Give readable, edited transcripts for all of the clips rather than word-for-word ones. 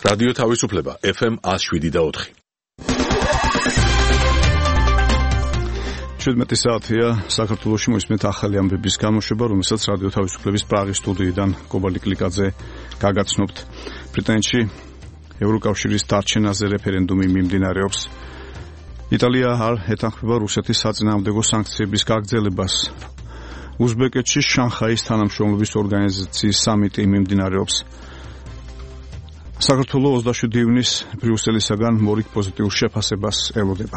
რადიო თავისუფლება FM 107.4. 17 საათია საქართველოში მოისმენთ ახალი ამბების გამოშვება, რომელსაც რადიო თავისუფლების პრაღის სტუდიიდან გობალი კლიკაძე გაგაცნობთ. ბრიტანეთში ევროკავშირის დარჩენაზე რეფერენდუმი მიმდინარეობს. იტალია არ ეთანხმება რუსეთის საწინააღმდეგო საანქციების გაგრძელებას. უზბეკეთში შანხაის თანამშრომლობის ორგანიზაციის სამიტი მიმდინარეობს. საქართველოს 27 ივნის ბრიუსელისაგან მორიგ პოზიტიურ შეფასებას ელოდება.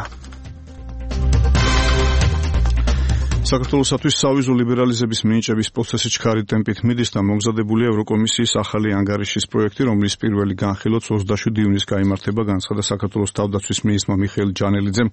საქართველოსთვის სავიზო ლიბერალიზების მინიჭების პროცესი ჩქარი ტემპით მიდის და მომზადებულია ევროკომისიის ახალი ანგარიშის პროექტი, რომლის პირველი განხილვაც 27 ივნის გაიმართება, განცხადა საქართველოს თავდაცვის მინისტრმა მიხეილ ჯანელიძემ.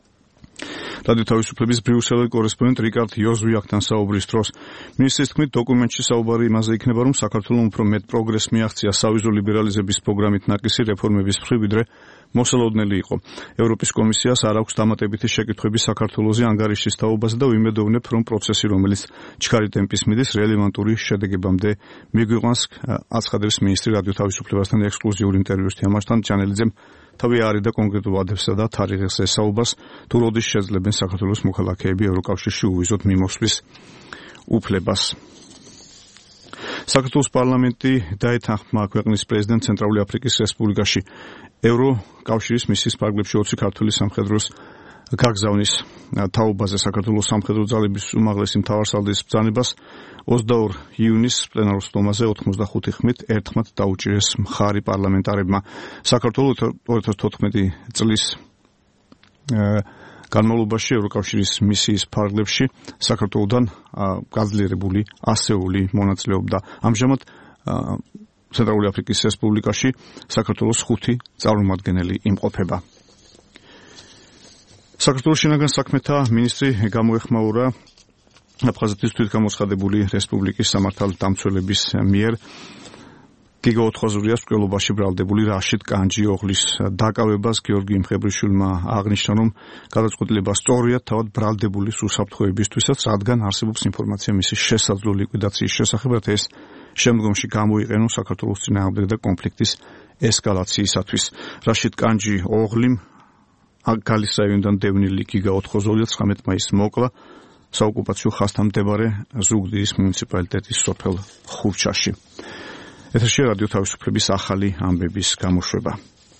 რადიო თავისუფლების ბრიუსელის კორესპონდენტ რიკარდ იოზვიაკთან საუბრის დროს მინისტრის თქმით, დოკუმენტში საუბარი იმაზე იქნება, რომ საქართველოს უფრო მეტ პროგრესს მიაღწია სავიზო ლიბერალიზების პროგრამით ნაკისი რეფორმების მხრივ, ვიდრე მოსალოდნელი იყო. ევროპის კომისიას არ აქვს დამატებითი შეკითხვები საქართველოსზე ანგარიშის თაობაზე და ვიმედოვნებ, რომ პროცესი, რომელიც ჩქარი ტემპის მიდის, რელევანტური შედეგებამდე მიგვიყვანს, აცხადებს მინისტრი რადიო თავისუფლებასთან ექსკლუზიურ ინტერვიუში. ამასთან ჯანელიძემ თავი არიდა კონკრეტულ ვადებსა და თარიღებს ესაობას, თუ როდის შეძლებენ საქართველოს მოქალაქეები ევროკავშირში უვიზოთ მიმოსვლის უფლებას. საქართველოს პარლამენტი დაეთანხმა ქვეყნის პრეზიდენტ ცენტრალური აფრიკის რესპუბლიკაში ევროკავშირის მისიის ფარგლებში 20 ქართული სამხედროს გაგზავნის თაობაზე. საქართველოს სამხედრო ძალების უმაღლესი მთავარსარდლის ბრძანებას 22 იუნის პლენარულ სხდომაზე 85 ხმით ერთხმად დაუჭირეს მხარი პარლამენტარებმა. საქართველოს 2014 წლის განმავლობაში ევროკავშირის მისიის ფარგლებში საქართველოსთან გაძლიერებული ასეული მონაწილეობდა. ამჟამად ცენტრალური აფრიკის რესპუბლიკაში საქართველოს 5 წარმომადგენელი იმყოფება. საქართველოს შინაგან საქმეთა მინისტრი გამოეხმაურა აფხაზეთის თვითგამოცხადებული რესპუბლიკის სამართალდამცველების მიერ გიგა 4-იან სკოლობაში ბრალდებული რაშიდ კანჯი-ოღლის დაკავებას. გიორგი იმხებრიშვილმა აღნიშნა, რომ გადაწყვეტილება სწორია თავად ბრალდებულის უსაფრთხოებისთვისაც, რადგან არსებობს ინფორმაცია მისი შესაძლო ლიკვიდაციის შესახებ, ეს შემდგომში გამოიყენონ საქართველოს წინააღმდეგ და კონფლიქტის ესკალაციისათვის. რაშიდ კანჯი-ოღლიმ გალის რაიონიდან დევნილი გიგა 4-ია 19 მაისს მოკლა საოკუპაციო ხაზთან მდებარე ზუგდიდის მუნიციპალიტეტის სოფელ ხურჩაში. ეთერში რადიო თავისუფლების ახალი ამბების გამოშვება.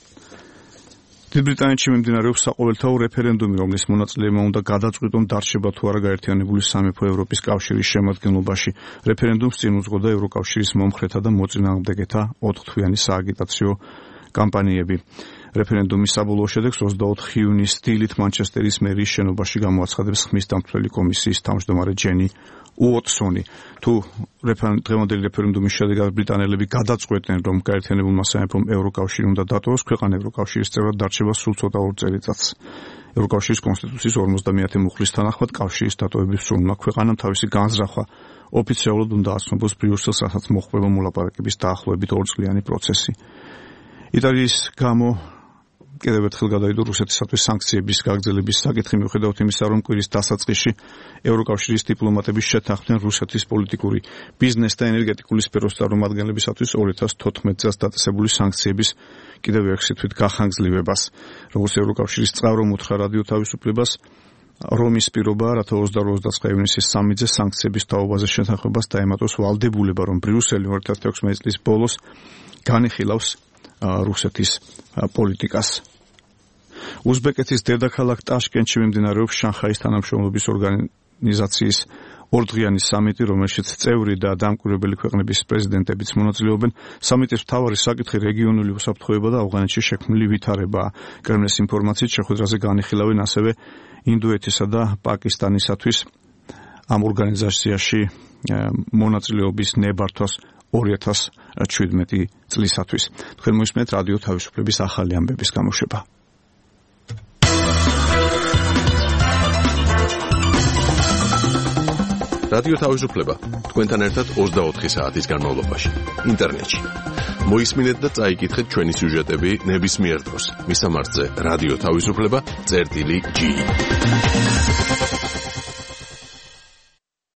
დიდ ბრიტანეთში მიმდინარეობს საყოველთაო რეფერენდუმი, რომლის მონაწილეებმა უნდა გადაწყვიტონ დარჩება თუ არა გაერთიანებული სამეფო ევროპის კავშირის შემადგენლობაში. რეფერენდუმს წინ უძღოდა ევროკავშირის მომხრეთა და მოწინააღმდეგეთა 4 თვიანი სააგიტაციო კამპანიები. რეფერენდუმის საბოლოო შედეგს 24 იუნის დილით მანჩესტერის მერის შენობაში გამოაცხადებს ხმის დამცველი კომისიის თავმჯდომარე ჯენი უოტსონი. თუ დღევანდელი რეფერენდუმის შედეგად ბრიტანელები გადაწყვეტენ, რომ გაერთიანებულმა სამეფომ ევროკავშირი უნდა დატოვოს, ქვეყანა ევროკავშირის წევრად დარჩება სულ ცოტა ორ წელიწადს. ევროკავშირის კონსტიტუციის 50 მუხლის თანახმად კავშირის დატოვების სურვილმა ქვეყანამ თავისი განზრახვა ოფიციალურად უნდა აცნობს ბრიუსელს, რასაც მოხდება მოლაპარაკების დაახლოებით 2 წლიანი პროცესი. იტალიის გამო კიდევ ერთხელ გადაიდო რუსეთისათვის საანქციების გაგრძელების საკითხი, მიუხედავად იმისა, რომ კვირის დასაწყისში ევროკავშირის დიპლომატები შეთანხმდნენ რუსეთის პოლიტიკური, ბიზნეს და ენერგეტიკული სფეროს წარმომადგენლებისათვის 2014 წელს დაწესებული საანქციების კიდევ 6 თვით გახანგრძლივებას. როგორც ევროკავშირის წყარო უთხრა რადიო თავისუფლებას, რომის პირობა, რათა 22-29 ივნისის სამიძე საანქციების თაობაზე შეთანხმებას დაემატოს ვალდებულება, რომ ბრიუსელი 2016 წლის ბოლოს განიხილავს რუსეთის პოლიტიკას. უზბეკეთის დედაქალაქ ტაშკენტში მიმდინარეობს შანხაის თანამშრომლობის ორგანიზაციის ორდღიანი სამიტი, რომელშიც წევრი და დამკვირვებელი ქვეყნების პრეზიდენტებიც მონაწილეობენ. სამიტის მთავარი საკითხი რეგიონული უსაფრთხოება და ავღანეთში შექმნილი ვითარებაა. კრემლის ინფორმაციით შეხვედრაზე განიხილავენ ასევე ინდოეთისა და პაკისტანისათვის ამ ორგანიზაციაში მონაწილეობის ნებართვას 2017 წლისათვის. თქვენ მოისმენთ რადიო თავისუფლების ახალი ამბების გამოშვება. რადიო თავისუფლება თქვენთან ერთად 24 საათის განმავლობაში ინტერნეტში. მოისმინეთ და წაიკითხეთ ჩვენი სიუჟეტები ნებისმიერ დროს. მისამართზე რადიო თავისუფლება წერტილი G.